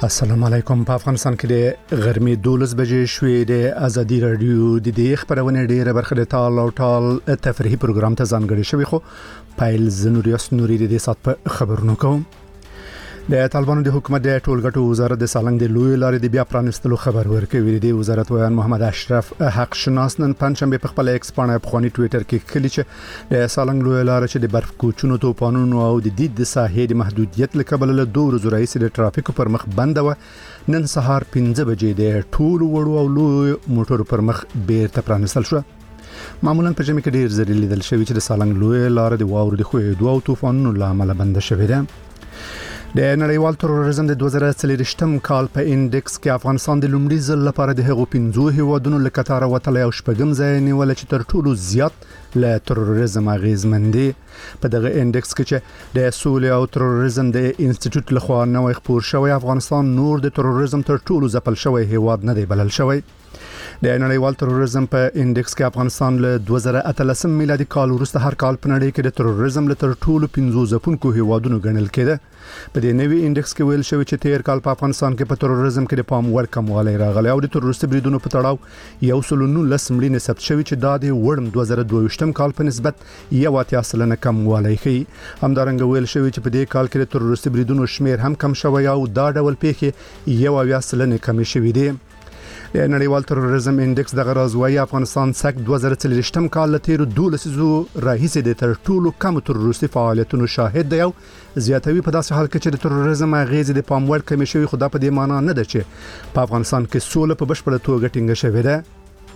السلام علیکم. په افغانستان کې د غرمې 12 بجې شوې د ازادي رادیو د دې خبرونه ډیره برخه د ټال او ټال تفریحي پروګرام ته ځانګړې شوی خو پایل زنوریاس نوري د دې سات په خبرونو کوم. د طالبانو د حکومت د ټولګټو وزارت د سالنګ د لوی لارې د بیا پرانستلو خبر ورکوي. د وزارت ویان محمد اشرف حق شناس نن پنځشنبه په خپل ایکس باندې په خونی ټوئیټر کې کلی چې د سالنګ لوی لارې چې د برف کوچونو توپانونو او د دید د ساحې د محدودیت لکبل له 2 ورځې رئیس د ټرافیک پر مخ بند و. نن سهار 5 بجې د ټول وړو او لوی موټر پر مخ بیرته پرانستل شو. معمولا په جمع کې ډیر زری لیدل شوی چې د سالنګ لوی لارې د واورو د خوېدو او طوفانونو لامل بند شوی ده. د نړیوال تروریزم د 2023م کال په انډیکس کې افغانستان د لومړي ځل لپاره د هغو 15 هیوادونو له قطار وتلی او شپږم ځای نیول چې تر ټولو زیات له تروریزم اغیزمن دي. په دغه انډیکس کې چې د سولې او تروریزم د انسټیټیوټ لخوا نوې خبر شوی افغانستان نور د تروریزم تر ټولو ځپل شوی هیواد نه دی بلل شوی. د نړیوال تروریزم په انډیکس کې افغانستان له 2013 میلادي کال وروسته هر کال په نړۍ کې د تروریزم له تر ټولو 15 ځپونکو هیوادونو ګڼل کېده. په دې نوي انډیکس کې ویل شوی چې تیر کال په افغانستان کې په تروریزم کې د پام وړ کموالی راغلی او د تروریستي بریدونو په تړاو 119 مړینې ثبت شوی چې دا د وړم 2022م کال په نسبت 1.8% کموالی ښيي. همدارنګه ویل شوی چې په دې کال کې د تروریستي بریدونو شمیر هم کم شوی او دا ډول پیښې 1.8% کم شوی دی. د نړیوال تروریزم انډیکس دغه راز وايي افغانستان سک 2023م کال له تیر 12 راهیسې د تر ټولو کم تروریستي فعالیتونو شاهد دی او زیاتوي په داسې حال کې چې د تروریزم اغیزې د پام وړ کمی شوی خو دا په دې معنی نه ده چې په افغانستان کې سوله په بشپړه توګه ټینګه شوې ده.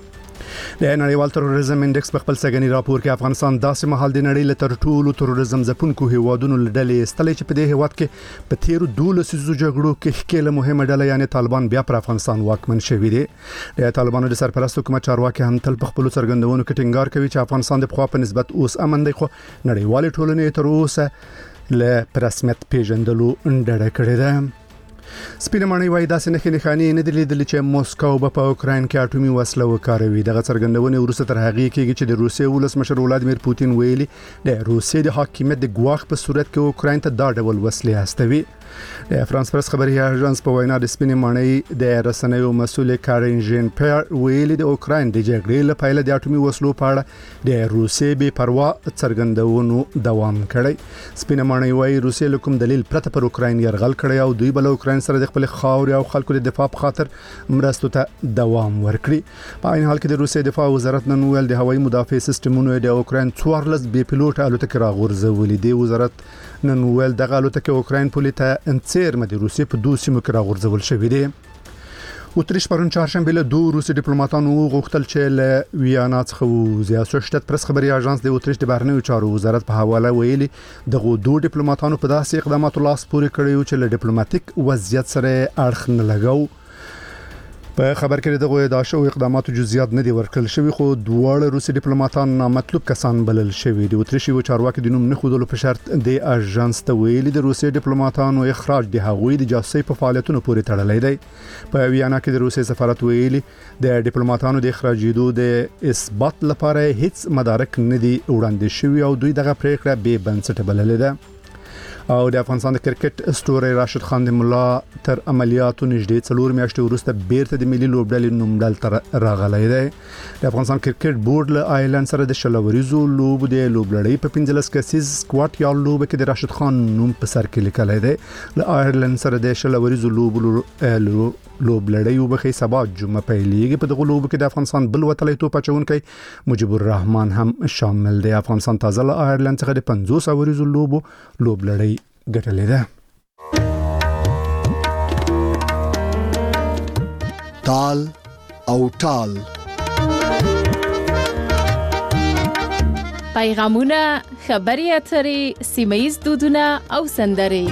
د نړیوال تروریزم انډیکس په خپل سګنی راپور کې افغانستان داسې مهال د نړۍ له تر ټولو تروریزم ځپونکو هیوادونو لړلې استلې چې په دې هیواد کې په تیر 12 جګړو کې ښکېله مهمه ډله یعنی طالبان بیا پر افغانستان واکمن شوی دي. د طالبانو د سرپرست حکومت چارواکي هم تل په خپل څرګندونو کې ټینګار کوي چې افغانستان د خوا په نسبت اوس امن دی خو نړیوال ټولنې تر اوسه له رسمیت پیژندلو ډډه کړې ده. سپینمانی وایي داسې نښې نه دي لیدلې چې موسکو په اوکراین کې اټومي وسله وکاروي. دغه څرګندونه وروسته تر هغه کېږي چې د روسیې ولسمشر ولادیمیر پوتین ویلي د روسیې د حاکمیت د ګواښ په صورت کې اوکراین ته دا ډول وسلې استوي. د فرانس پرس خبري اژانس په وینا د سپینمانی د رسنیو مسؤل کارین ژن پیر ویلي د اوکراین د جګړې لپاره د اټومي وسلو په اړه د روسیې بې پروا څرګندونو دوام کړی. سپینمانی وایي روسیې له کوم دلیل پرته پر اوکراین یرغل کړی او دوی بل اوکراین سره د خپل خاورې او خلکو د دفاع په خاطر مرستو ته دوام ورکړي. په عین حال کې د روسیې دفاع وزارت نن ویل د هوایي مدافع سیستمونو د اوکراین 14 بې پیلوټ الوتکې راغورځولې. د وزارت نن ویل دغه الوتکې اوکراین پولیسه انڅیرمه د روسیې په 2 سیمو کې راغورځول شوې دي. اتریش پرون چهارشنبه له 2 روسي ډیپلوماټانو غوښتل چې له ویانا څخه وځي. اسوشتت پرس خبري اژانس د اتریش د بهرنیو چارو وزارت په حواله ویلي دغه 2 ډیپلوماټانو په داسې اقداماتو لاس پورې کړی چې له ډیپلوماټیک وضعیت سره اړخ نه لګاو. په خبر کې دغه ادعا شو اقداماتو جزئیات نه دي ورکړل شوی خو دواړه روسي ډیپلوماټان نامطلوب کسان بلل شوی دي. اتریشي چارواکي د نوم نه خودلو په شرط د اژانس ته ویلي د روسي ډیپلوماټانو اخراج د هغوی د جاسوسي په فعالیتونو پورې تړلی دی. په ویانا کې د روسي سفارت ویلي د ډیپلوماټانو د اخراجېدو د اثبات لپاره هیڅ مدارک نه دي وړاندې شوی او دوی دغه پریکړه بې بنسټه بللې ده. او د افغانستان د کرکټ ستوري راشد خان د ملا تر عملیاتو نږدې 4 میاشتې وروسته بیرته د ملي لوبډلې نومډل تر راغلی دی. د افغانستان کرکټ بورډ له آیرلند سره د شلوریزو لوب د لوبډلې په 15 کسیز سکواټ یا لوب کې د راشد خان نوم په سر کې لیکلی دی. له آیرلند سره د شلوریزو لوبډلې وبخې سبا جمعه پیلېږي. په دغه لوب کې د افغانستان بل وتلی توپ اچونکی مجيب الرحمن هم شامل دی. افغانستان تازه له آیرلند څخه د 50 اوریزو لوبډلې ګټلې ده. ټال او ټال پیغامونه، خبري اترې، سیمه‌یز دودونه او سندرې.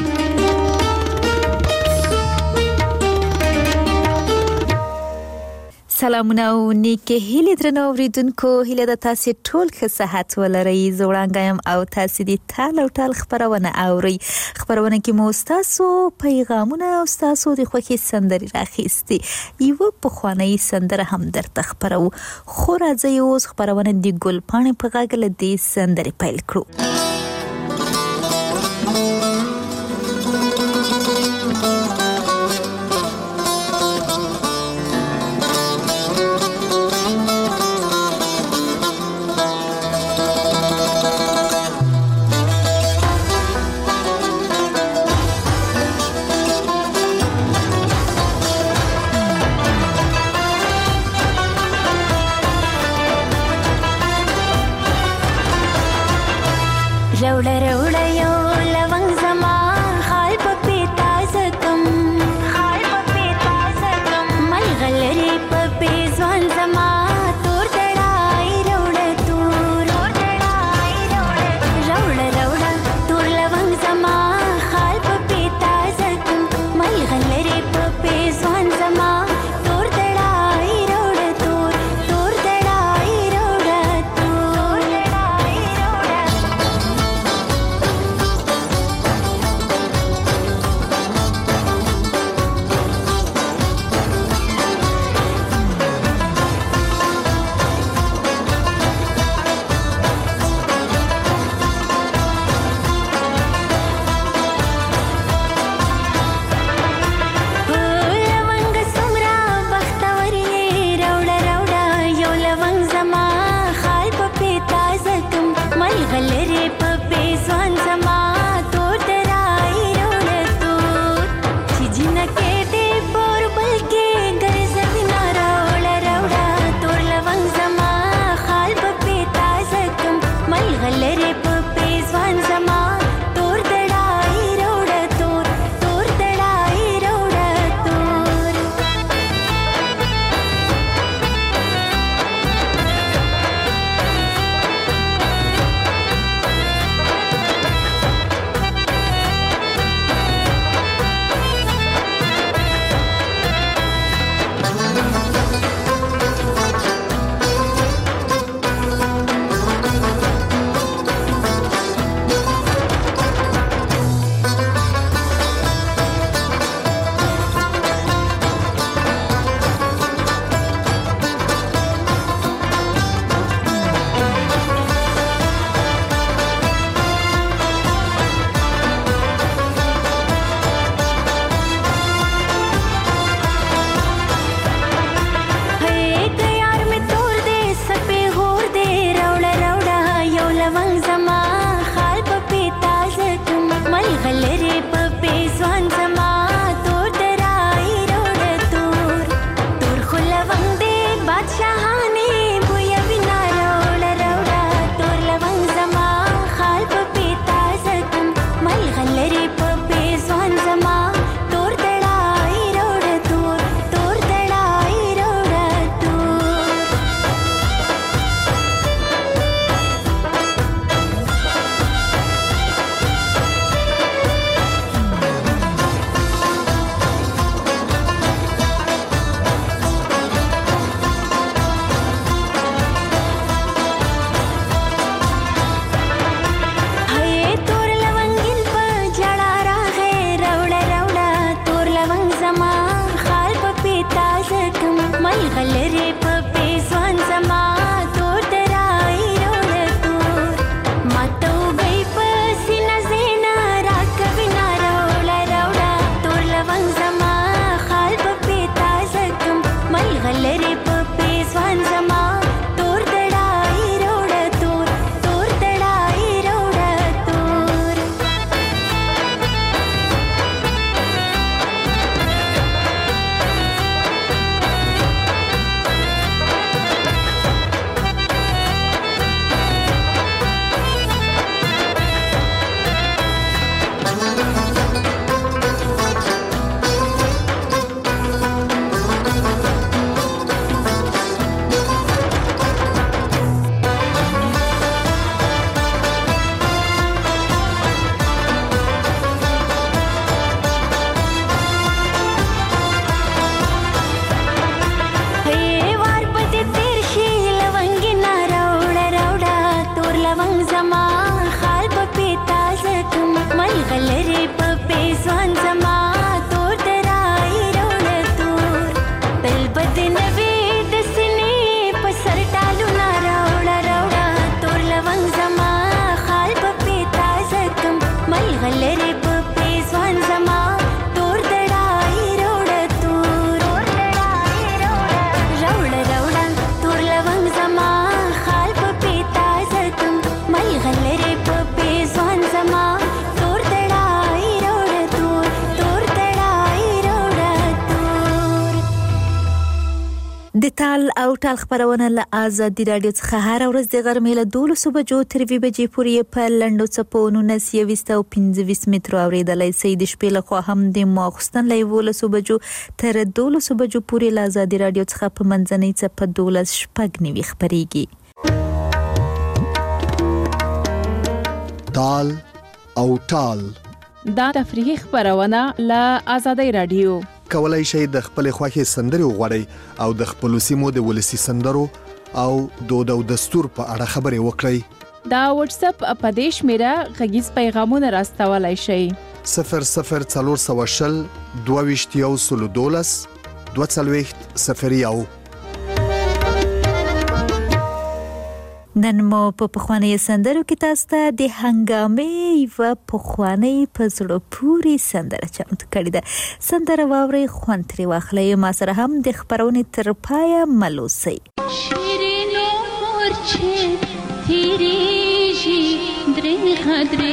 سلامونه او نیکه هیله درنو اوریدونکو، هیله د تاسو ټول ښه صحت ولرئ. زوړانګایم او تاسو د ټال او ټال خبرونه اوري. خبرونه کې مو تاسو پیغامونه او تاسو د خوښي سندري راخېستي. یو په خواني سندره هم درته خبرو. خو راځي اوس خبرونه د ګلپاڼې په غاګل د سندري پیل کړو. روړه روړه یو لونګ زما خال په پیتا زکم خال په پیتا زکم ملغلری په پیزوان زما تور دړای روړه تور دړای روړه روړه تور لونګ زما خال په پیتا زکم ملغلری په پیزوان زما تور دړای روړه تور دړای روړه تور دړای روړه ټال او ټال خبرونه له آزادي رادیو څخه هر ورځ د غرمې له 12 بجو تر 2 بجې پورې په لنډو څپو 19 او 25 مترو اوریدلای شئ. د شپې له خوا هم د ماخستن له 12 بجو تر 12 بجو پورې له آزادي رادیو څخه په منځنۍ څپه 12 شپږ نیوي خبريږي. تال او ټال دا تفریحي خبرونه له آزادي رادیو. کولای شئ د خپل خوښي سندري وغوړئ او د خپل سیمو د ولسی سندرو او دود او دستور په اړه خبرې وکړئ. دا واتس اپ اپدیش میرا غږیز پیغامونه راستولای شئ. 0040 22 22 نن مو په پخوانی سندرو کې تاسو ته د هنګامې و پخوانی پزړو پوری سندره چمتو کړې ده. سندره واوري خوند ترې واخلئ. ما سره هم د خبرونې تر پایه ملوسي. شیرینو مورچه تیریږي درې خدرې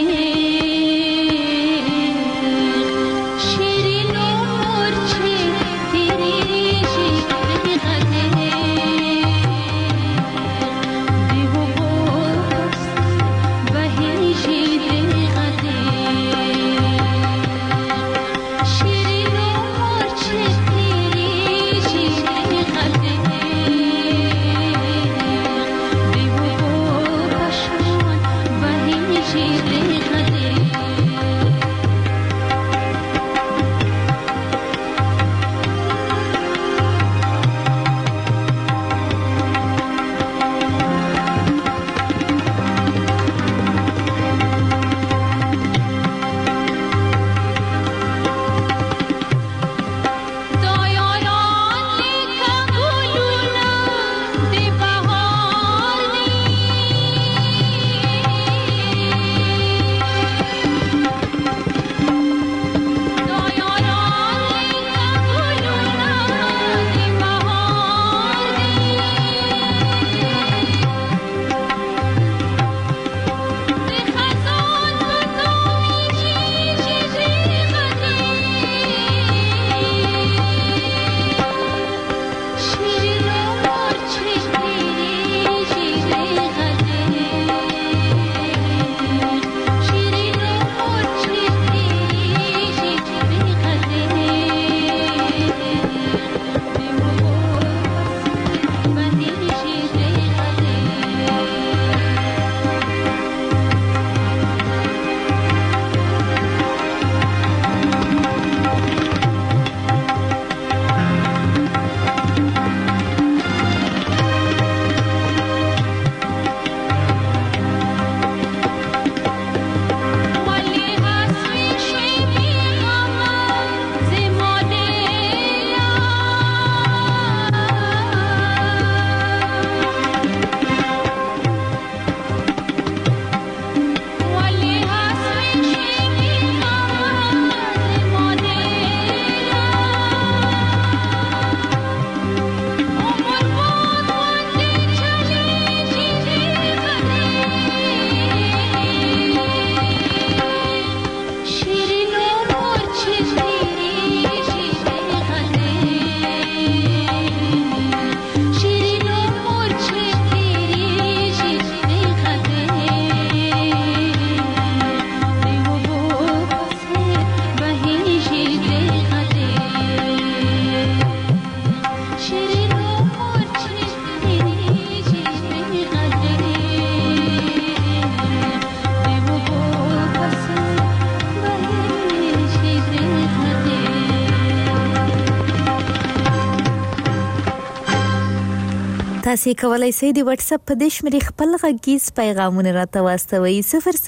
تاسو کولای شئ د واتس اپ په دیش مری خپل غږیز پیغامونه راته واستوي.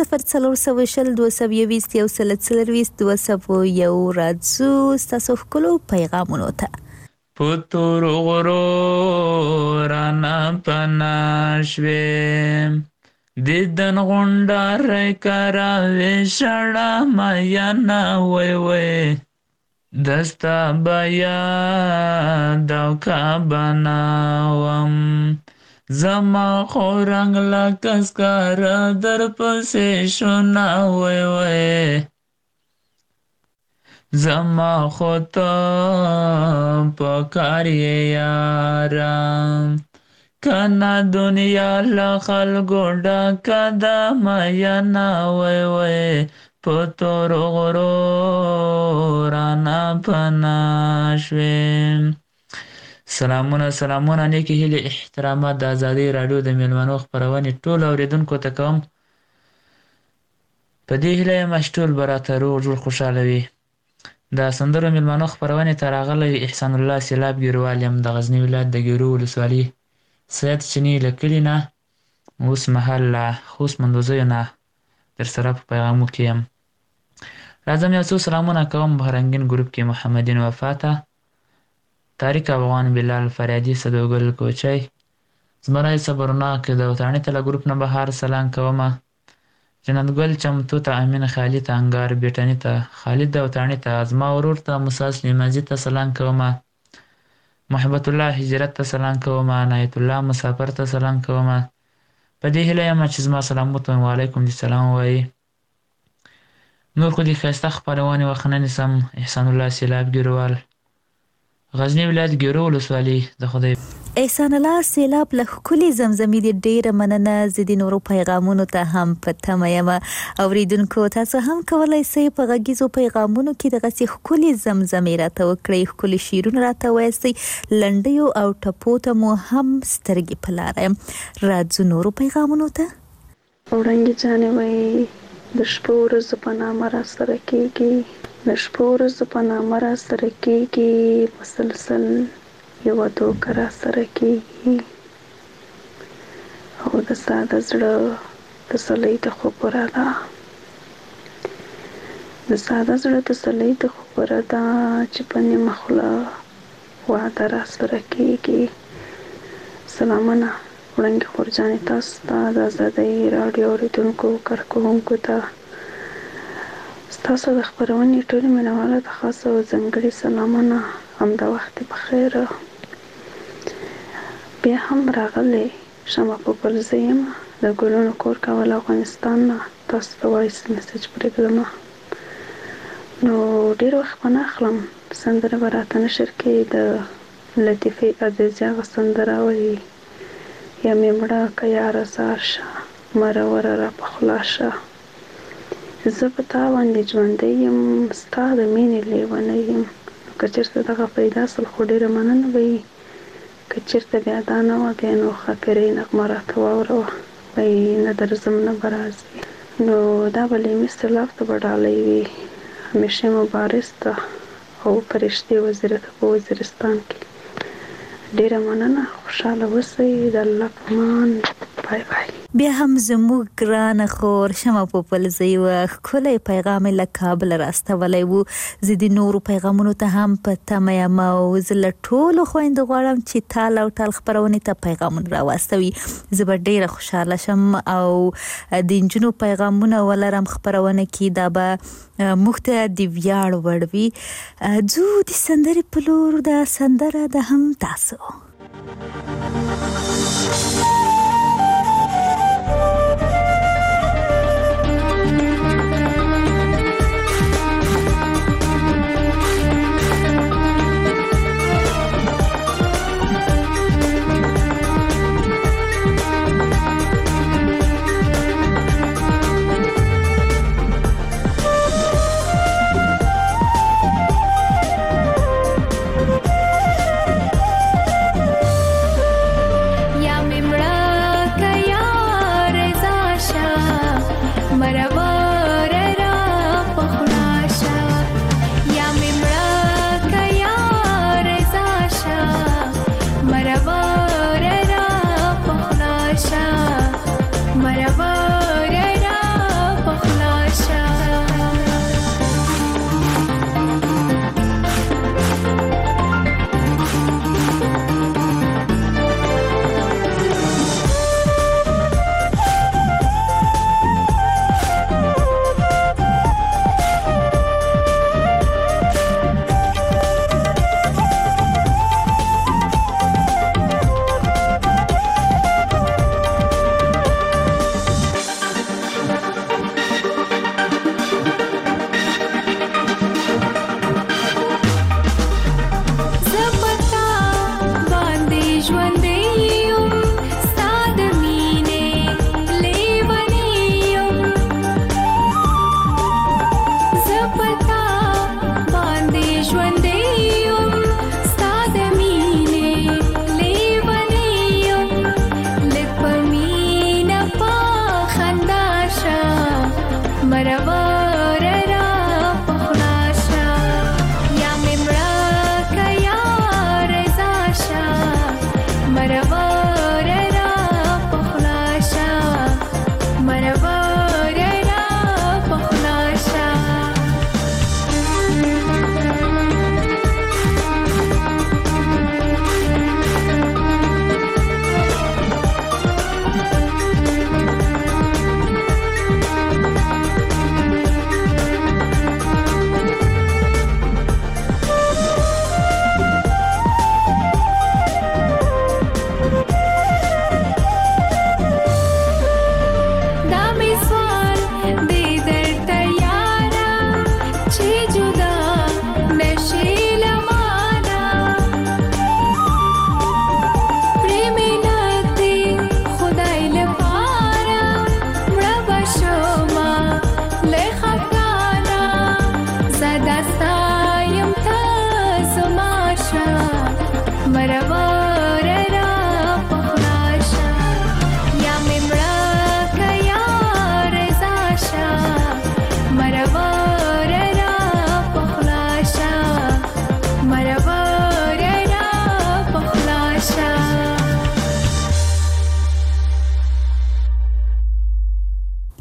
004022 یو راځو تاسو خپل پیغامونه ته. پتور غرو رانا پناشویم دیدن غونډار کرا وشړه میا نا وای وای دستا بیا دوکا بناوم زما خورنګ لکس کار در پسې شونا وای وای زما خو ته پکار یې یاره کنه دنیا له خلکو ډکه ده میینه وای وای په تورو غرو رانه پناه شوې. سلامونه نیکې هیلې احترامات د ازادۍ راډیو د میلمنو خپرونې ټولو اورېدونکو ته کوم. په دې هیله یم چې ټول به راته روغ جوړ خوشحاله وي. د سندرو میلمنو خپرونې ته راغلی احسان الله سیلاب ګیروال یم د غزني ولایت د ګیرو ولسوالي سید چیني له کلي نه اوس مهال له خوست مندوزیو نه درسره په پیغامو کې یم. راځم یو څو سلامونه کوم بهرنګین ګروپ کې محمدین وفا ته، طارق افغان، بلال فریادي، صدوګل کوچی، زمری صبرناک د وطاڼي ته له ګروپ نه بهار سلام کومه، جنت ګل چمتو ته، امین خالي ته، انګار بیټني ته، خالد د وطاڼي ته، زما ورور ته موسی سلیمازي ته سلام کومه، محبت الله هجرت ته سلام کومه، عنایت الله مسافر ته سلام کومه. په دې هیله یم چې زما سلام وته وعلیکم السلام وایي. نور خو دې ښایسته خپرونې وخت نه نیسم. احسان الله سیلاب ګیروال، غزني ولایت ګیرو ولسوالي. د خدای احسان الله سیلاب له ښکلې زمزمې دې ډېره مننه. زه د نورو پیغامونو ته هم په تمه یم. اورېدونکو تاسو هم کولی شئ په غږیزو پیغامونو کې دغسې ښکلې زمزمې راته وکړئ، ښکلي شعرونه راته ووایاستئ، لنډیو او ټپو ته مو هم سترګې په لاره یم. راځو نورو پیغامونو ته. وړانګې جانې وایي د شپو ورځو په نامه راسره کېږي، د شپو ورځو په نامه راسره کېږي، مسلسل یوه دوکه راسره کېږي، او د ساده زړه تسلۍ د خبره ده، د ساده زړه تسلۍ د خبره ده چې په نیمه خوله واده راسره کېږي. سلامونه وړانګې خورجانې تاسو ته، د ازادۍ راډیو اورېدونکو کارکوونکو ته، ستاسو د خپرونې ټولې مینوالو ته خاص او ځانګړي سلامونه. همدا وخت بخیر. بیا هم راغلی شمه په بل زه یم د ګلونو کور کول افغانستان نه تاسو ته وایس میسج پرېږدم. نو ډېر وخت به نه اخلم، سندره به راته نشر کې د لطیفې عزیزي هغه سندره وایي یا مې مړه که یاره زار شه مرور را په خلا شه، زه په تا باندې ژوندی یم ستا د مینې لیونی یم. نو که چېرته دغه پیدا سل خو ډېره مننه به وي، که چېرته بیا دا نه وه بیا نو خاطرې نغمه راته واوروه، وایي نه درځم نه به راځي. نو دا به لیمي سیلاب ته به ډالۍ وي، همیشه مبارز ته او فرشتې وزیره ته په وزیرستان کې. ډېره مننه، خوشحاله اوسئ، د الله په امان. بای بای. بیا هم زموږ ګرانه خور شمه پوپلزۍ وه، ښکلی پیغام یې له کابل راستولی و. زه د نورو پیغامونو ته هم په تمه یم او زه له ټولو خویندو غواړم چې تال او ټال خپرونې ته پیغامونه راواستوي. زه به ډېره خوشحاله شم او د نجونو پیغامونه ولرم خپرونه کې، دا به موږ ته د ویاړ وړ وي. ځو د سندرې په لور، د سندره ده هم تاسو.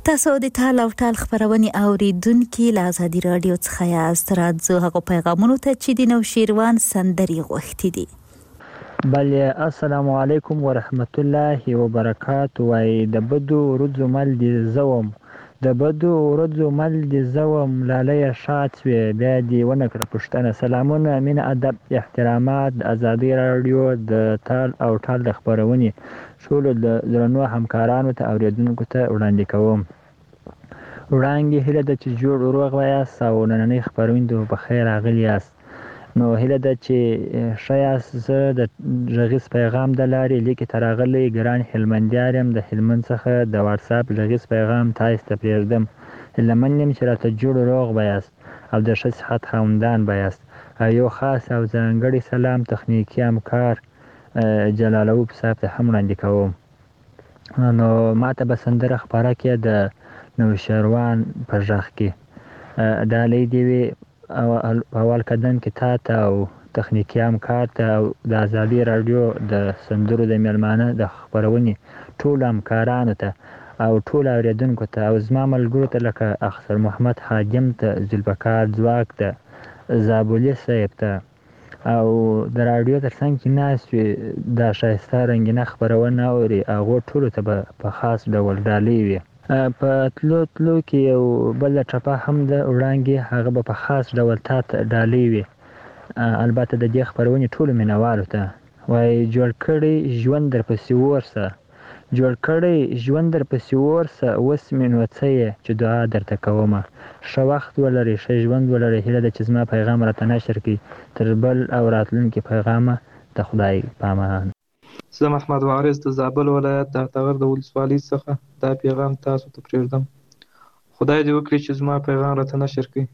تاسو د ټال او ټال خبرونه اوریدونکو له ازادي رادیو څخه یاست. راځو هغه پیغامونو ته چې د نوشیروان سندري غوښتي دي. بله السلام علیکم ورحمت الله وبرکاته. وای د بدو ورځو مل دي زوم د بدو ورځو مل دي زوم لاله شات وی بیا دی ونه کړ پښتنه. سلامونه من ادب احترامات ازادي رادیو د ټال او ټال د خبرونه شول د زرنو همکارانو ته اوریدونکو ته وړاندې کوم. وړاندې هله د چې جوړ روغ وایاست او نننۍ خبرونه په خیر راغلی یاست. نو هله د چې شایاست زه د غږیز پیغام د لارې لیکي تراغلی ګران هلمندیارم د هلمند څخه د واتس اپ غږیز پیغام تاسو ته پریږدم. هلمندیم چې راته جوړ روغ وایاست او د ښه صحت خاوندان وایاست. یو خاص او ځانګړی سلام تخنیکی همکار جلالوب صاحب ته هم وړاندې کوم. نو ماته به سندره خپاره کې د نوشیروان په غږ کې ډالۍ دی وي اول قدم کې تا ته او تخنیکی همکار ته او د ازادي رادیو د سندرو د میلمانه د خبرونې ټول همکارانو ته او ټول اوریدونکو ته او زما ملګرو ته لکه اخسر محمد حاجم ته ذوالبقار ځواک ته زابولي صاحب ته او د رادیو ترڅنګ چې ناست دا ښایسته رنګینه خبرونه اوري هغو ټولو ته به په خاص ډول ډالۍ وي. په تلو کې یو بله ټپه هم د وړانګې هغه به په خاص ډول تا ته ډالۍ وي. البته د دې خبرونې ټولو مینوالو ته وایي جوړ کړی ژوند درپسې ورسه جوړ کړی ژوند درپسې ورسه اوس مې نو څه یې چې دعا درته کومه. ښه وخت ولرئ ښه ژوند ولرئ. هیله ده چې زما پیغام راته نشر کړي تر بل او راتلونکي پیغامه د خدای پامان. زه محمد وارث د زابل ولایت د اټغر د ولسوالۍ څخه دا پیغام تاسو ته پرېږدم. خدای دې وکړي چې زما پیغام راته نشر کړي.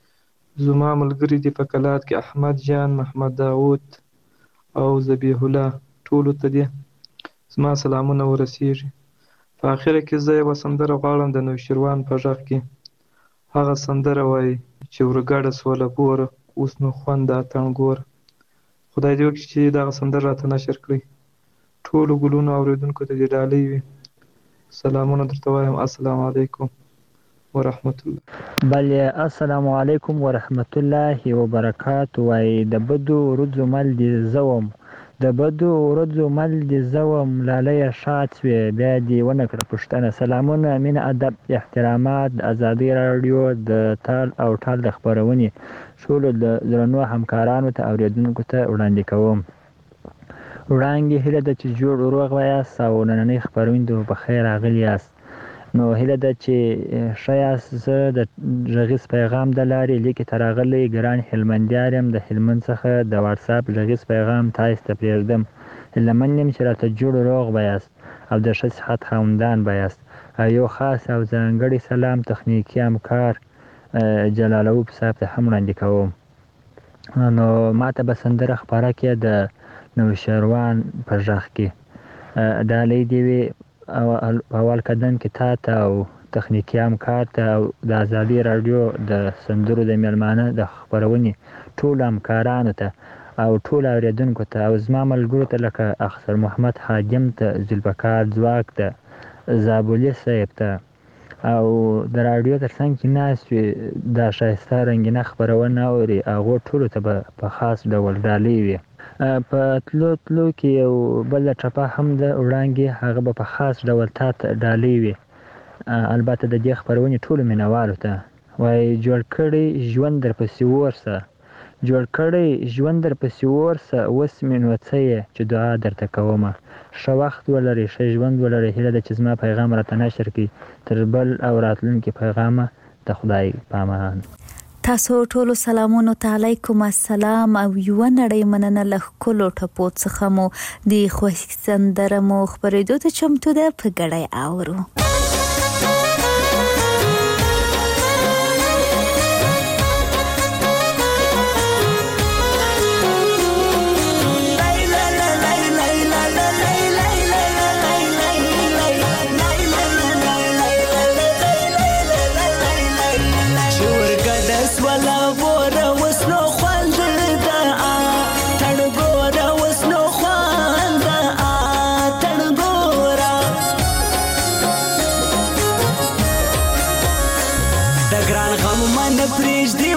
زما ملګري دي په کلات کې احمد جان محمد داود او ذبیح الله ټولو ته دي زما سلامونه ورسیږي. په اخره کې زه یوه سندره غواړم د نوشیروان په غږ کې. هغه سندره وایي چې ورګډه سوله بوره اوس نو خوند د اتڼ ګوره. خدای دې وکړي چې دغه سندره راته نشر کړي. ټولو ګلونو اوریدونکو ته دې ډالۍ وي. سلامونه درته وایم. السلام علیکم ورحمت الله. بله السلام علیکم ورحمت الله وبرکاته. وای د بدو ورځو مل دي زوم د بدو ورځو مل دي زوم لاله شات وی بیا دی ونه کړ پښتنه. سلامونه من ادب احترامات ازادي رادیو د ټال او ټال د خبرونه شول د زرنو همکارانو ته اوریدونکو ته وړاندې کوم. وړاندې هله د چې جوړ روغ وایاست او نننۍ خبرونه په خیر راغلی یاست. نو هله ده چې شایاست زه د غږیز پیغام د لارې لیکي تراغلی ګران هلمندیارم د هلمند څخه د واتس اپ غږیز پیغام تاسو ته پرېږدم. هلمندیم چې راته جوړ روغ وایاست او د ښه صحت خاوندان وایاست. یو خاص او ځانګړی سلام تخنیکی همکار جلالوب صاحب ته هم وړاندې کوم. نو ماته به سندره خپاره کې د نوشیروان په غږ کې ډالۍ دی وي اول قدم کې تا ته او تخنیکی همکار ته او د ازادي رادیو د سندرو د میلمانه د خبرونې ټول همکارانو ته او ټول اوریدونکو ته او زما ملګرو ته لکه اخسر محمد حاجم ته ذوالبقار ځواک ته زابولي صاحب ته او د رادیو ترڅنګ چې ناست دا ښایسته رنګینه خبرونه اوري هغو ټولو ته به په خاص ډول ډالۍ وي. په تلو کې یو بله ټپه هم د وړانګې هغه به په خاص ډول تا ته ډالۍ وي. البته د دې خبرونې ټولو مینوالو ته وایي جوړ کړی ژوند درپسې ورسه جوړ کړی ژوند درپسې ورسه اوس مې نو څه یې چې دعا درته کومه. ښه وخت ولرئ ښه ژوند ولرئ. هیله ده چې زما پیغام راته نشر کړي تر بل او راتلونکي پیغامه د خدای پامان. تاسو ټولو سلامونو ته علیکم السلام او یو نړۍ مننه له ښکلو ټپو څخه مو د خوښ سندره مو خپرېدو ته چمتو ده په ګډۍ اورو.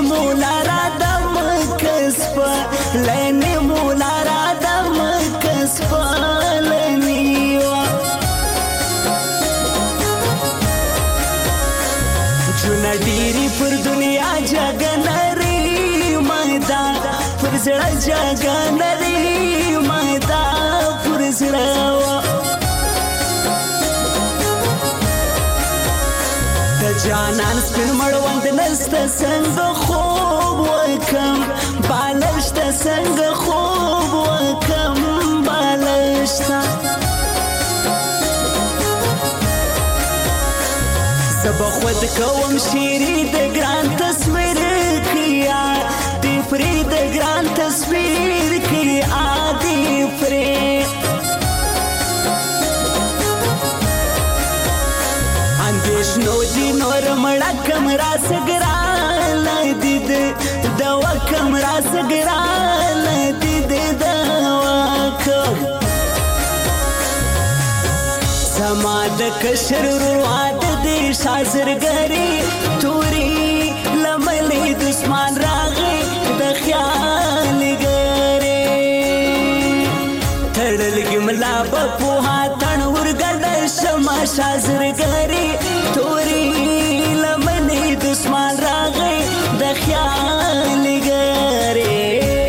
مولا را دم کسب لنی مولا را دم کسب لنی جون ډیری پر دنیا جګنری مدا پر زړه جګنری مدا پر زړه جانان سپین مړوند نسته څنګه خوب وکم بالشته څنګه خوب وکم بالشته زبا خود کوم شیری د ګران تصویر کیا دی فری د ګران تصویر کیا دی فری اندیشنو دی نور مړه کمرا سګرال دید دوا کمرا سګرال دید دوا کم زما د کشر رواد دی شازرګری توري لملې دشمن راغی د خیال ګری تړل ګملا په هاتن ورګل شما شازرګری توري لمنې دشمن راغی د خیال ګری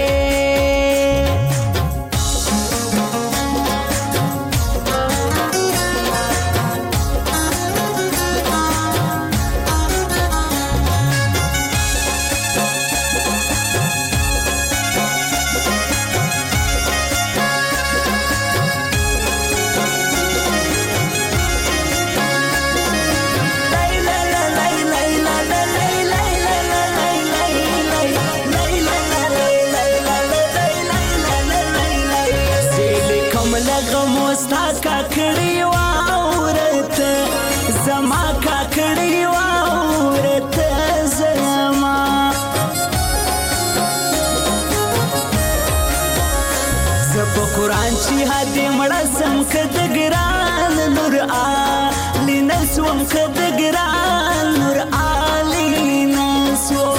غموستا کاکړی واورت زما کاکړی واورت زما زپ قرآن چې هدي مړه سم کد ګران نور علی نسوم کد ګران نور علی نسو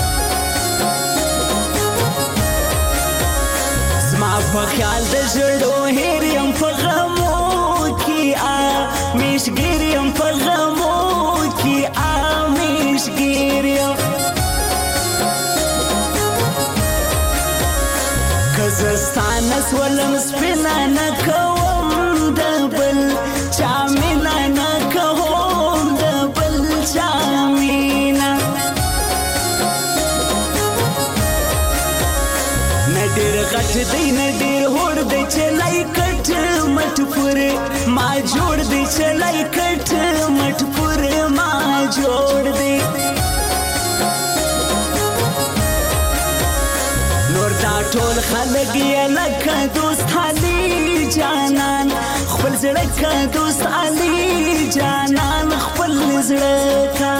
زما په خیال د ژړو هیریم په غمو کې میشګیریم په غمو کې میشګیریم کزستانه سولم سپینا نه کوم د بل چا مینا نه کوم د بل چا مینا ډېر غټ دی نه ډېر هوړ دی چې لای کټ مټ پورې ما جوړ دی چې لای کټ مټ پورې ما جوړ دی نور دا ټول خلک یې لکه دوست علي جانان خپل زړه که دوست علي جانان خپل زړه که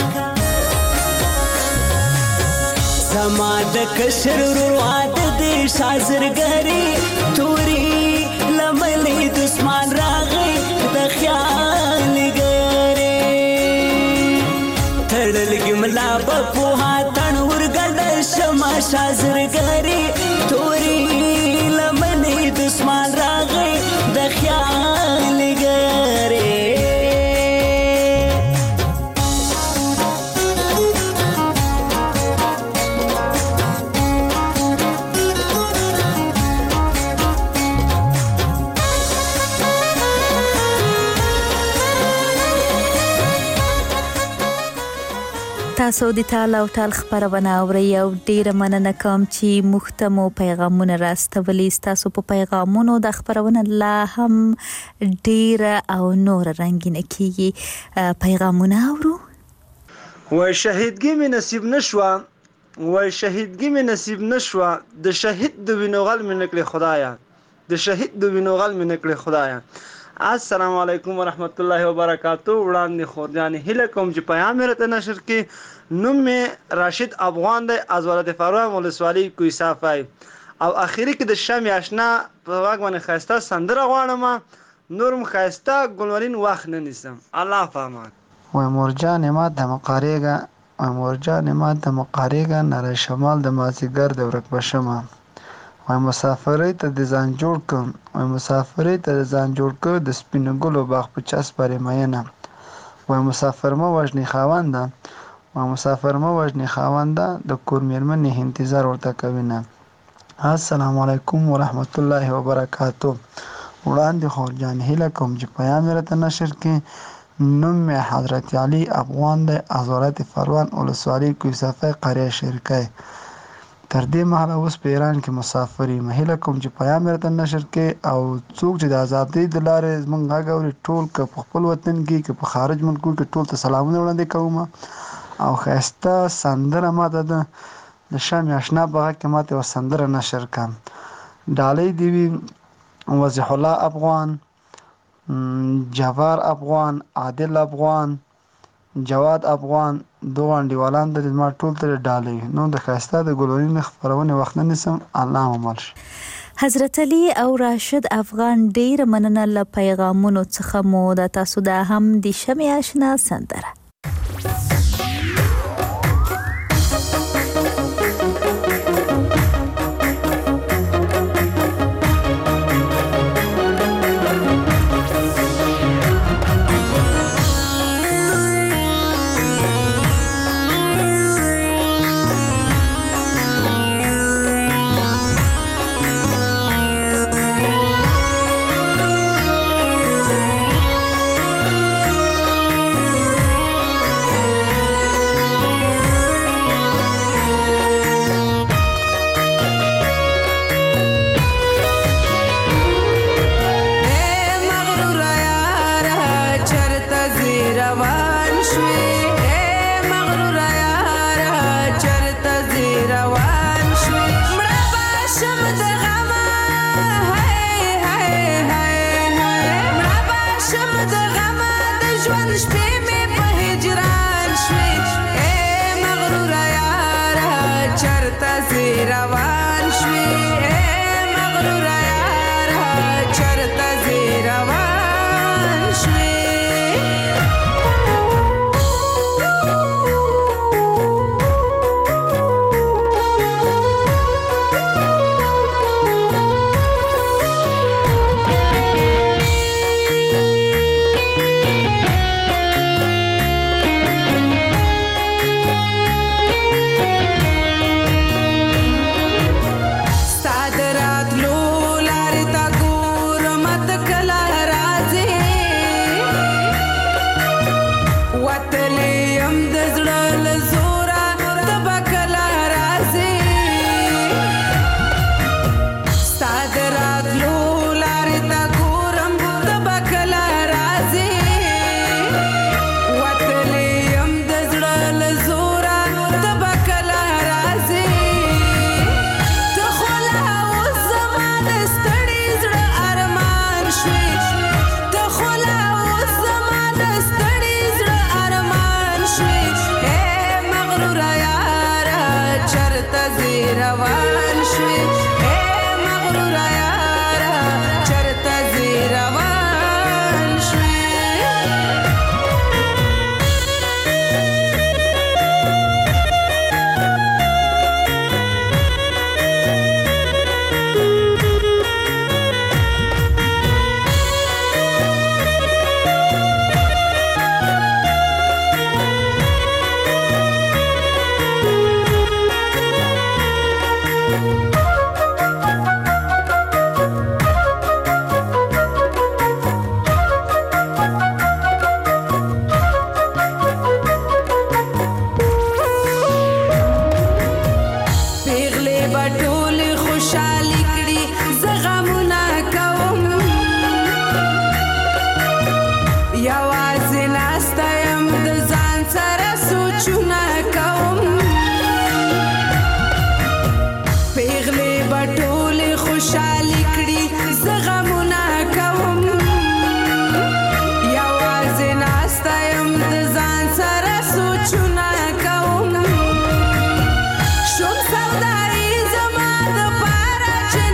زما د کشر رواد دی شازرګری توري لملې دشمن راغی د خیال ګری تړل ګملا په هاتن ورګل شما شازرګری توري لملې دشمن راغی د خیال ګری تاسو د ټال او ټال خبرونه اورئ او ډیره مننه کوم چې مختمو پیغامونه راستولي تاسو په پیغامونو د خبرونه لا هم ډیره او نور رنگینه کیږي پیغامونه اورو وای شهیدګي می نصیب نشوا وای شهیدګي می نصیب نشوا د شهید د وینوغل می نکړي خدایا د شهید د وینوغل می نکړي خدایا السلام علیکم ورحمت الله وبرکاتہ وړاندې خورجان هله کوم چې پیغام راته نشر کې نوم می راشد افغان دی از ولایت فراه ولسوالی کوی صافای او اخیری کې د شمع آشنا په واګ باندې خاسته سندره غواړم نورم خاسته ګلورین وخت نه نیسم الله فهمه و مرجان ما د مقارېګه وای مورجان ما د مقاریګه نری شمال د مازیګر د ورک بشمه وای مسافرۍ ته د ځان جوړ کم وای مسافرۍ ته د ځان جوړ ک د سپینو ګلو باغ په چس پرې مینه وای مسافر مو وژنې خاونده وای مسافر مو وژنې خاونده د کور میرمنې انتظار ورته کوي نه. السلام علیکم ورحمت الله وبرکاتو. وړاندې خورجان هیله کوم چې پیام راته نشر کې. نوم مې حضرت علي افغان دی از ولایت فروان ولسوالۍ کوهستان قریه شرکۍ. تر دې مهاله اوس په ایران کې مسافر یم. هیله کوم چې پیام راته نشر کې او څوک چې د ازادۍ د لارې زموږ غږ اوري ټول که په خپل وطن کې که په خارج ملکو کې ټول ته سلامونه وړاندې کوم او ښایسته سندره ماته د شمع اشنا په غږ کې ماته یوه سندره نشر کړه. ډالۍ دې وي وضیح الله افغان، جوار افغان، عادل افغان، جواد افغان دوه انډیوالان د زما ټول ته ډالۍ. نو د ښایسته د ګلونې خپرونې وخت نه نیسم. الله مو مل شي. حضرت علي او راشد افغان ډیر مننه له پیغامونو څخه مو د تاسو د هم د شمع اشنا سندره.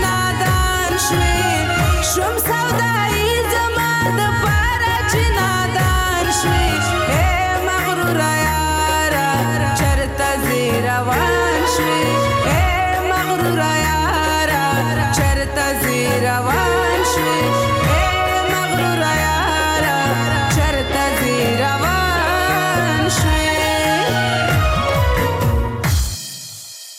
شوم سودای زما د پاره چې نادان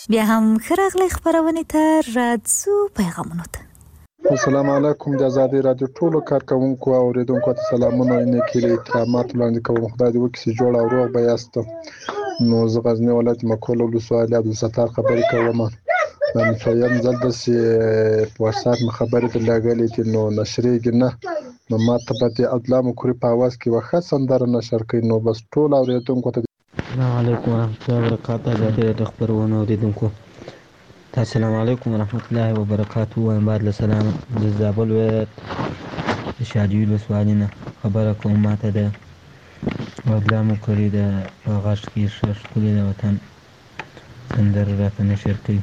بیا هم خراغلی خبرونه ته راځو پیغامونو ته. السلام علیکم د آزادي رادیو ټولو کارکونکو او اوریدونکو ته سلامونه او نیکې احترامات وړاندې کوم. خدای دې وکړي چې جوړ او روغ به یاست. نو زه غزنی ولایت مکول ولسوالۍ عبدالستار خبرې کوم. نن فیم ځل داسې په واتساپ مې خبرې درلږلې دي نو نشریږي نه، نو ما ته به د عبدالله مکوري په اواز کې یوه ښه سندره نشر کړي. نو بس ټول اورېدونکو ته السلام علیکم ورحمۃ اللہ وبرکاتہ. آزادي رادیو خبرونه اوریدونکو ته السلام علیکم ورحمۃ اللہ وبرکاتہ. وایم بعد له سلام د زابل ولایت د شاجوی ولسوالۍ نه خبره کوم. ماته د عبدالله مکوري د په غږ کې ښه ښکلې د وطن سندره راته نشر کړي.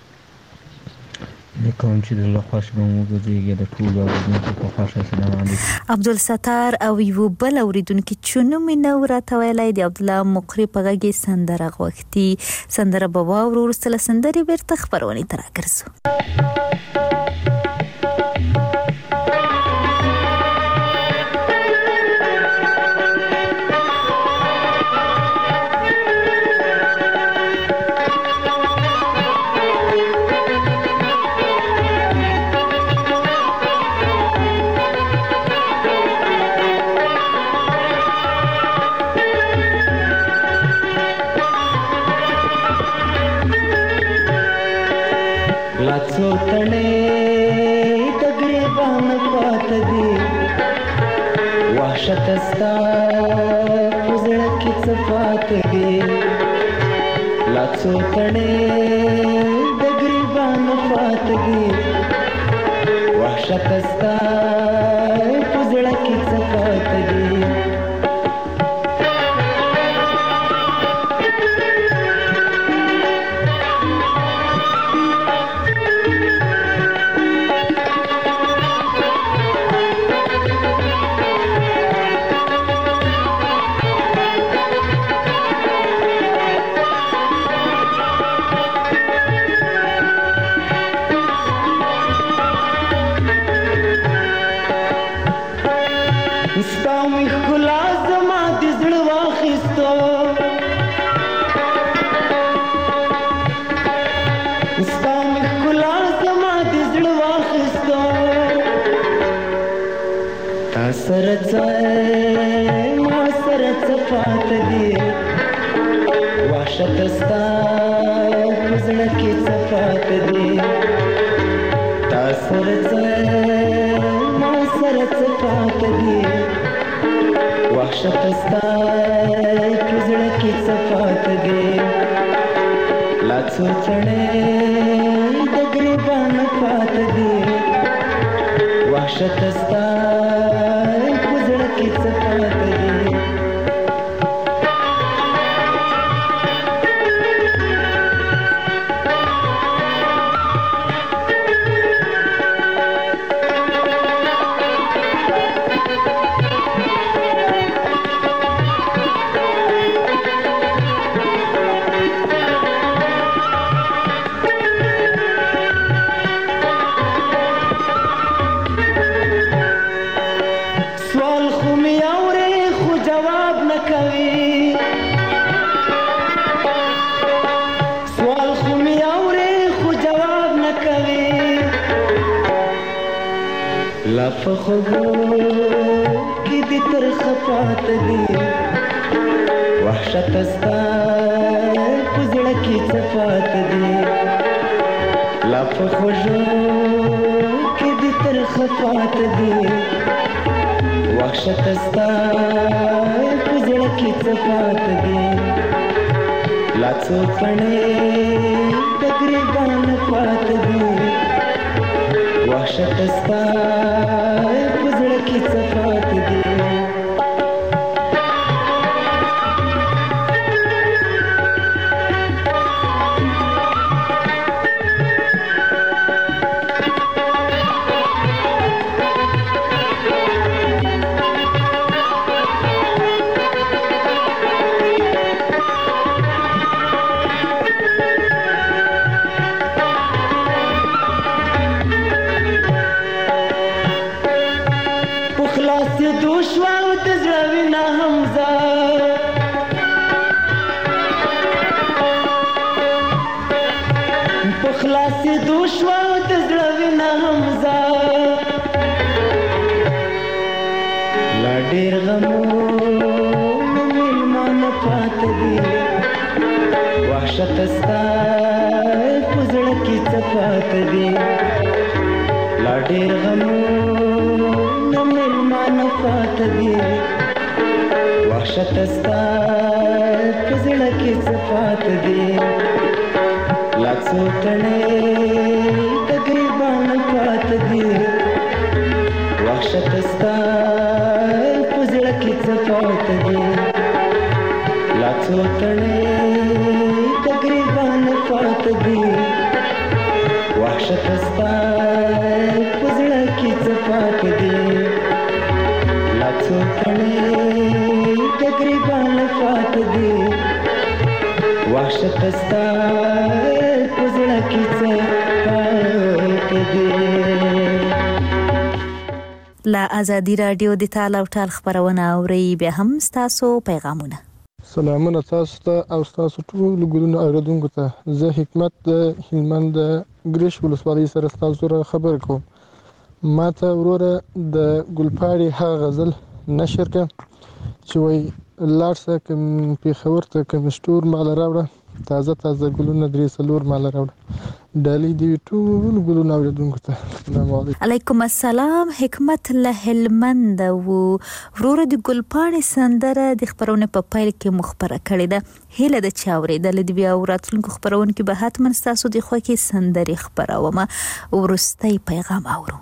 زه کوم چې د زړه خوښ به مو وګرځېږي د ټولو اورېدونکو په خوښه. السلام علیکم. عبدالستار او یو بل اوریدونکي چې نوم یې نه و راته ویلی د عبدالله مقري په غږ یې سندره غوښتي. سندره به واورو. وروسته له سندرې بېرته خپرونې ته راګرځو. څو تڼۍ د ګریبان پاته دي، وحشت ستا په زړه کې څه پاته دي. لا څو تڼۍ د ګریبان پاته دي، وحشت ستا په زړه کې څه پاته دي. ما سره څه پاته دي، وحشت ستا په زړه کې څه پاته دي. تا سره ما سره څه پاته دي، وحشت ستا په زړه کې څه پاته دي. لا څو تڼۍ د ګریبان پاته دي، وحشت ستا it's a party. فخبو کی دی ترخ پات دی، وحشت ستا پزړه کی صفات دی. لا فخبو کی دی ترخ پات دی، وحشت ستا پزړه کی صفات دی. لا څو تڼۍ د ګریبان پات دی، وحشت ستا په زړه کې څه پاتې دي. غمو ملمان پات دی وحشت ستا پزړه کې صفات دی لا ډېر غمو ملمان پات دی وحشت ستا پزړه کې صفات دی لا څو تڼې تقریباً پات دی وحشت ستا پزړه کې صفات دی لا څو تڼې تقریباً پات دی وحشت ستا پزړه کې صفات دی لا څو تڼې تقریباً پات دی وحشت ستا پزړه کې صفات دی. لا ازادي رادیو د تال او ټال خبرونه اوري به هم تاسو پیغامونه. سلامونه تاسو ته او تاسو ټول ګلونه اوریدونکو ته. زه حکمت د هلمند د ګریش ولسوالۍ سره تاسو سره خبر کوم. ما ته وروره د ګلپاړي هغه غزل نشر کړ چې وای لاړسه کوم پیښور ته کوم سټور مال راوړه تازه ګلونه درې څلور مال راوړه ډالۍ دی ټول ګلونه اوریدونکو ته. السلام علیکم. علیکم السلام. حکمت له هلمند وو وروره د ګلپاڼې سندره د خبرونه په پیل کې مخبره کړې ده. هله د چاوري د لید بیا وراتلونکو خبرونه کې به حتما تاسو د خوکي سندري خبرومه. ورستۍ پیغام اورو.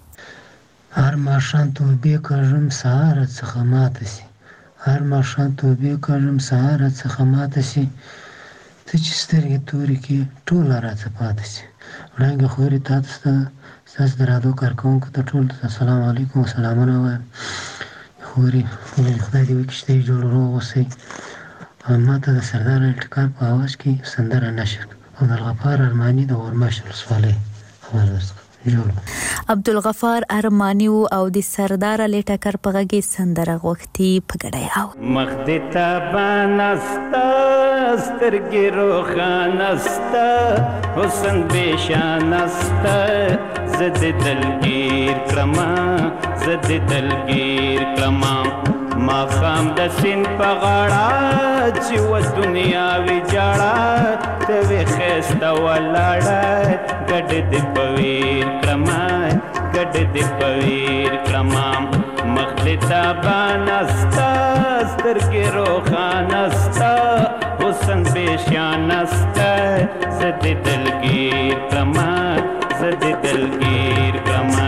هر ماشان توبې کوم سهار څخه ماته سي هر ماشان توبې کوم سهار څخه ماته سي ته چې سترګې تورې کې ټول راځه پاتې سي وړاندې خوري تاسو ته تاسو درادو کارکونکو ته ټول السلام علیکم سلامونه وایم خوري خدای دې وکړي جوړ اوسئ. ما ته د سردار الټکار په اواز کې سندره نشر عبدالغفار ارماني د ورماش ولسوالۍ خبر درڅخه جوړ. عبدالغفار ارماني او د سردار الټکر په غږی سندره غوښتي په ګډه او مخ دې تابانستا سترګې روښانستا حسن بشانستا زد دلگیر کړما زد دلگیر کړما ما خام د سین په غاړه چې و دنیا وی جاړه ته وی خسته ولاړه ګډ دې پویر کړما ګډ دې پویر کړما مخ دې تابانستا سترګې روښانستا حسن بشانستا زد دلگیر کړما زد دلگیر کړما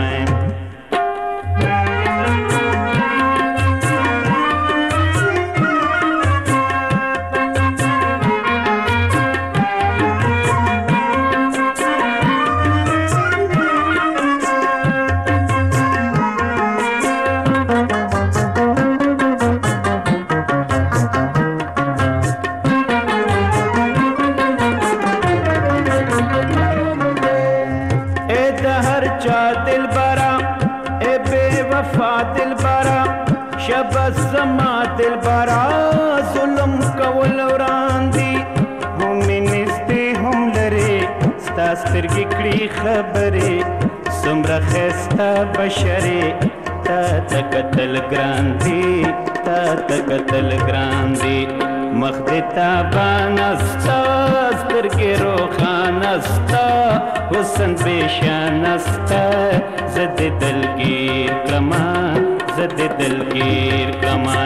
زما دل برا ظلم کول وراندي هم نسته هم لري ستا سترګې کړي خبرې څومره ښایسته بشرې تا ته کتل ګران دي تا ته کتل ګران دي مخ دې تابانه ستا سترګې روښانه ستا حسن بېشانه ستا زه دې دلګیر کړمه زه دې دلګیر کړمه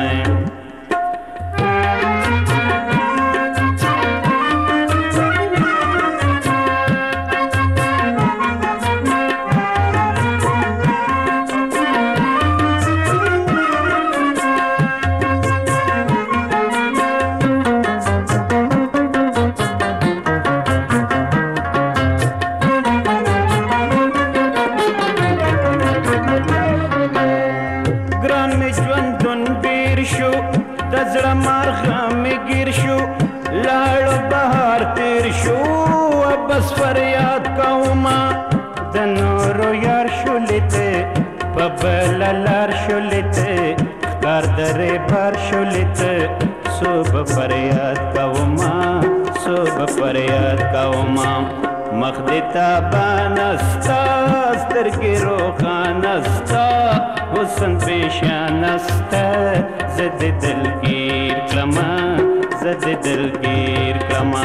فریاد کوما د نورو یار شولته په بل لار شولته کار درې بار شولته صبح فریاد کوما صبح فریاد کوما مخ دې تابانه ستا سترګې روښانه ستا حسن پیشانه ستا زه دې دلګیر کړمه زه دې دلګیر کړمه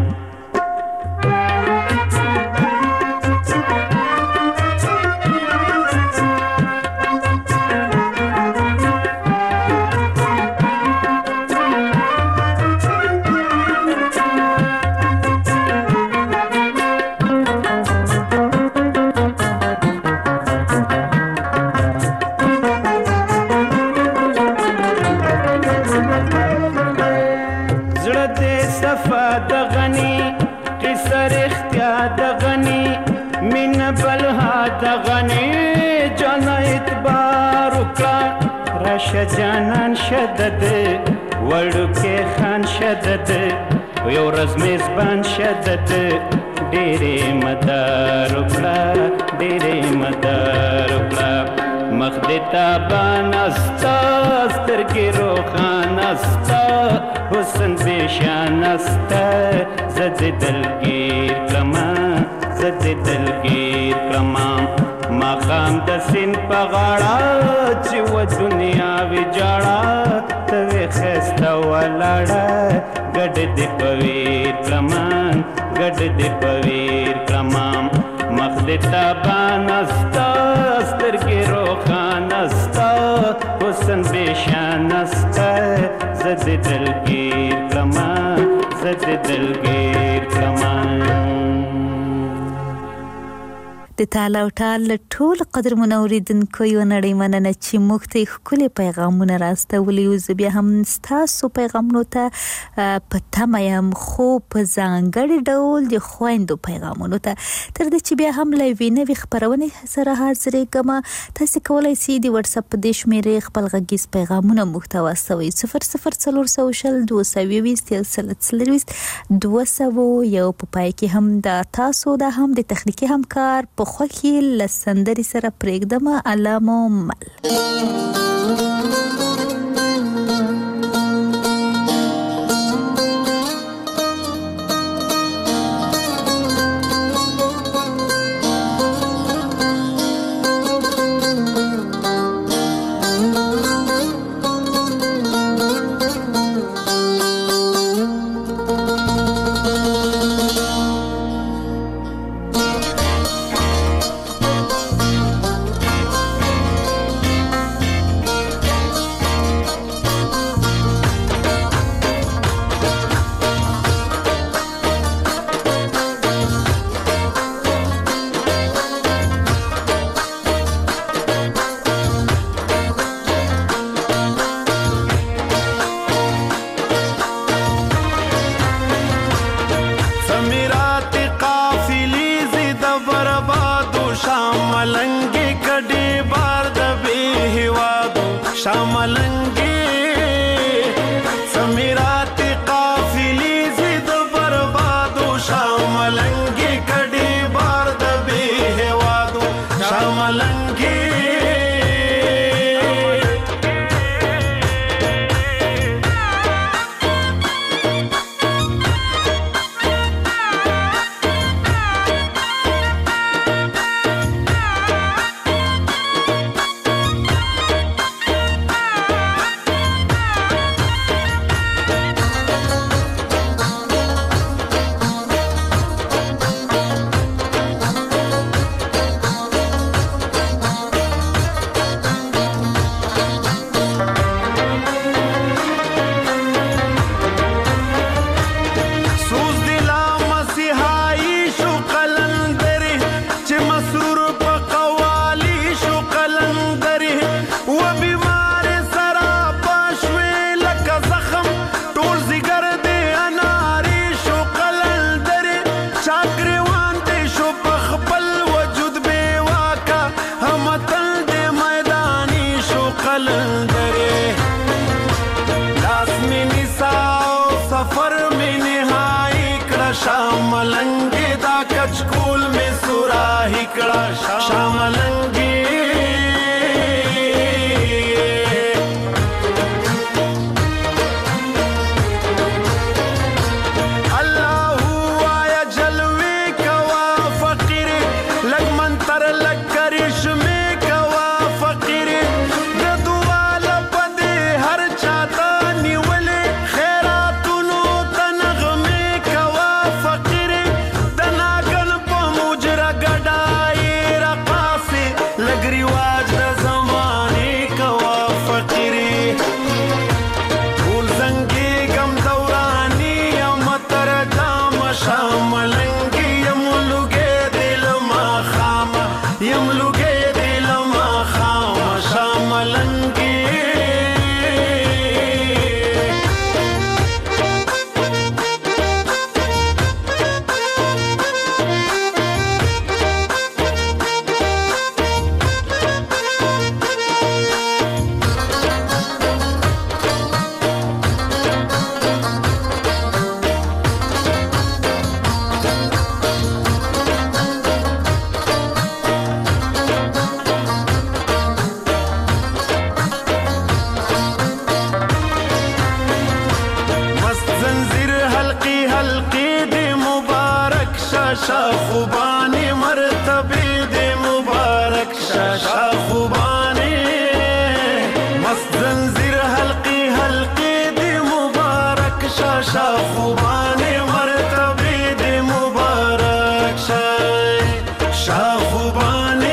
جانان شدد وړوکی خان شدد یو ورځ میزبان شدد ډېرې مدار وکړه ډېرې مدار وکړه مخ دې تابانه ستا سترګې روښانه ستا حسن پیشانه ستا زه دې دلګیر کړمه زه دې دلګیر کړمه ماښام د سیند په غاړه چې و دنیا ویجاړه ته وې ښایسته ولاړه ګډ دې په ویر کړمه ګډ دې په ویر کړمه مخ دې تابانه ستا سترګې روښانه ستا حسن پیشانه ستا زه دې دلګیر کړمه زه دې دلګیر کړمه د تال او ټال ټول قدر منوریدونکو یو نړۍ مننه چې موږ ته ښکلي پیغامونه راستولي او زه بیا هم ستاسو پیغامونو ته په تمه یم خو په ځانګړي ډول د خویندو پیغامونو ته تر دې چې بیا هم لایوي نوې خپرونې سره حاضرېږم تاسو کولی شئ د واتس اپ په دې شمېرې خپل غږیز پیغامونه موږ ته واستوئ 00400 200 په پای کې هم د تاسو د هم د تخنیکي همکار په خوښي لسندري سره پرېږدم علامو مل شاخوبانی مرتبه دی مبارک شاخوبانی مست زنجیر حلقی حلقی دی مبارک شاخوبانی مرتبه دی مبارک شاخوبانی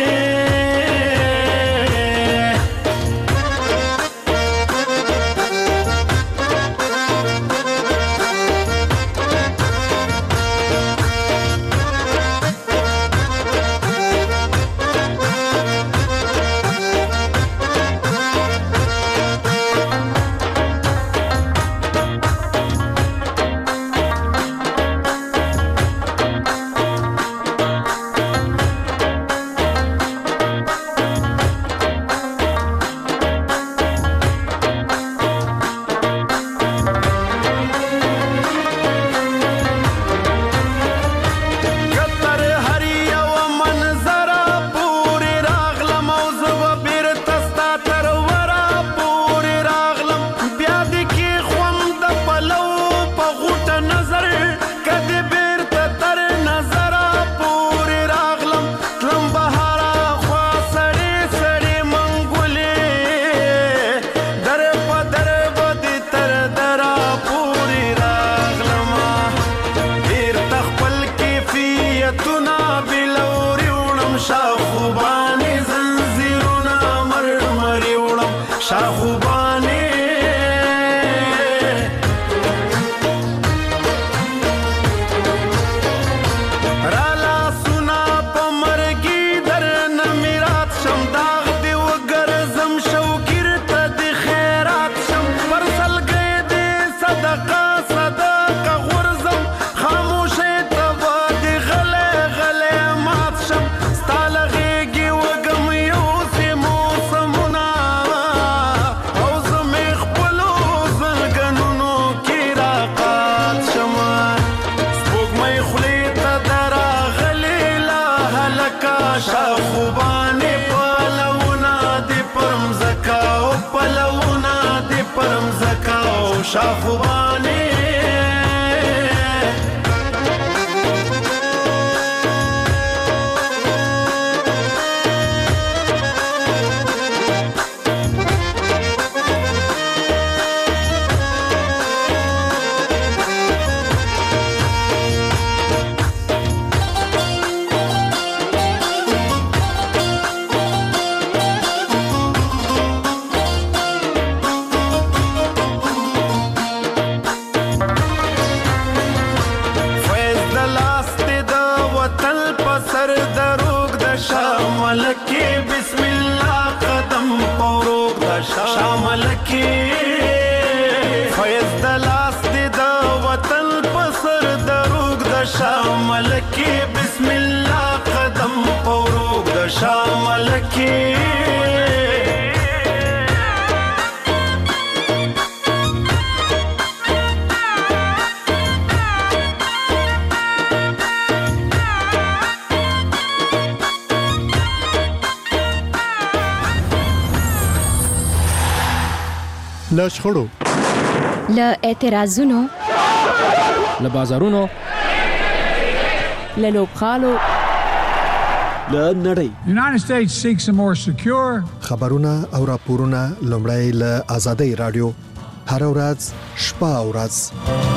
شاخوبانی له شخړو له اعتراضونو له بازارونو له لوبغالو له نړۍ United States seeks a more secure خبرونه او راپورونه لومړی له آزادۍ رادیو هر ورځ شپه او ورځ